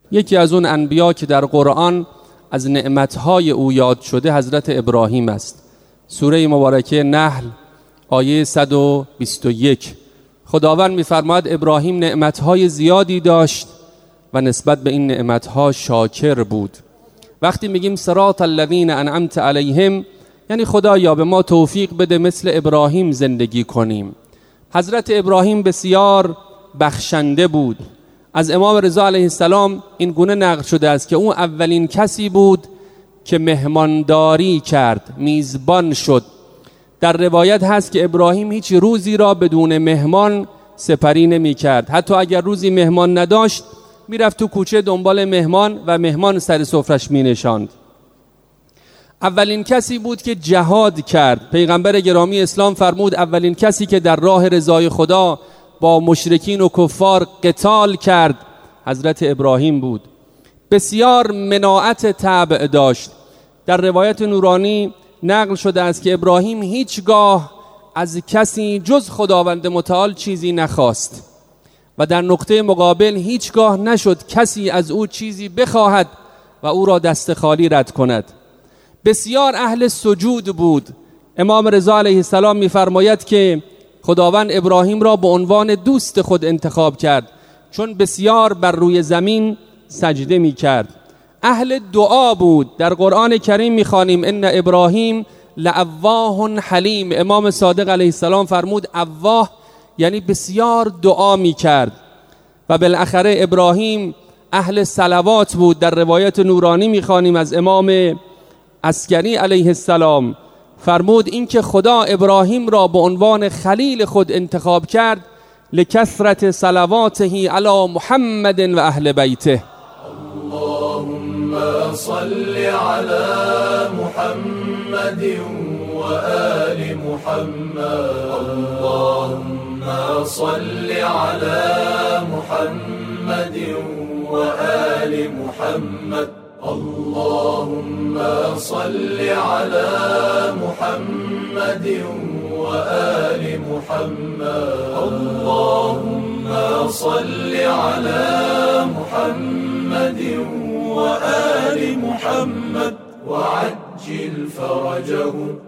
یکی از اون انبیا که در قرآن از نعمتهای او یاد شده حضرت ابراهیم است. سوره مبارکه نحل آیه 121 خداوند می‌فرماید ابراهیم نعمتهای زیادی داشت و نسبت به این نعمتها شاکر بود. وقتی میگیم صراط الذین انعمت علیهم، یعنی خدایا به ما توفیق بده مثل ابراهیم زندگی کنیم. حضرت ابراهیم بسیار بخشنده بود. از امام رضا علیه السلام این گونه نقل شده است که او اولین کسی بود که مهمانداری کرد، میزبان شد. در روایت هست که ابراهیم هیچ روزی را بدون مهمان سپری نمی کرد. حتی اگر روزی مهمان نداشت میرفت تو کوچه دنبال مهمان و مهمان سر سفرش می نشاند. اولین کسی بود که جهاد کرد. پیغمبر گرامی اسلام فرمود اولین کسی که در راه رضای خدا با مشرکین و کفار قتال کرد حضرت ابراهیم بود. بسیار مناعت طبع داشت. در روایت نورانی نقل شده است که ابراهیم هیچگاه از کسی جز خداوند متعال چیزی نخواست و در نقطه مقابل هیچگاه نشد کسی از او چیزی بخواهد و او را دست خالی رد کند. بسیار اهل سجود بود. امام رضا علیه السلام می‌فرماید که خداوند ابراهیم را به عنوان دوست خود انتخاب کرد چون بسیار بر روی زمین سجده می‌کرد. اهل دعا بود. در قرآن کریم می‌خوانیم ان ابراهیم لأواه حلیم. امام صادق علیه السلام فرمود اواه یعنی بسیار دعا می‌کرد. و بالاخره ابراهیم اهل صلوات بود. در روایت نورانی می‌خوانیم از امام عسکری علیه السلام فرمود این که خدا ابراهیم را به عنوان خلیل خود انتخاب کرد لکثرت صلواته علی محمد و اهل بیته. اللهم صل علی محمد و آل محمد. اللهم صل علی محمد و آل محمد. اللهم صل على محمد وآل محمد. اللهم صل على محمد وآل محمد وعجل فرجهم